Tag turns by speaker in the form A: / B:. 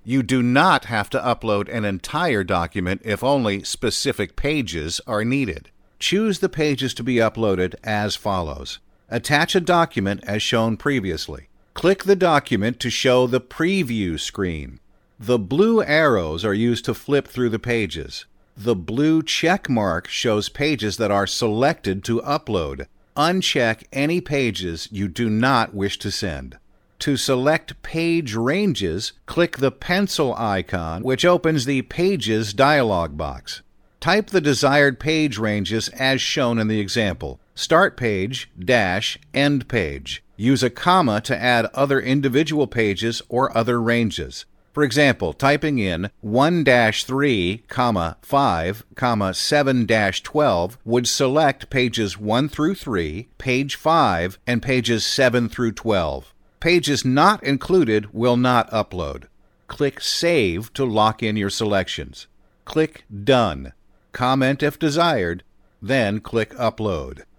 A: You do not have to upload an entire document if only specific pages are needed. Choose the pages to be uploaded as follows. Attach a document as shown previously. Click the document to show the preview screen. The blue arrows are used to flip through the pages. The blue check mark shows pages that are selected to upload. Uncheck any pages you do not wish to send. To select page ranges, click the pencil icon, which opens the Pages dialog box. Type the desired page ranges as shown in the example. Start page, end page. Use a comma to add other individual pages or other ranges. For example, typing in 1-3, 5, 7-12 would select pages 1 through 3, page 5, and pages 7 through 12. Pages not included will not upload. Click Save to lock in your selections. Click Done. Comment if desired, then click Upload.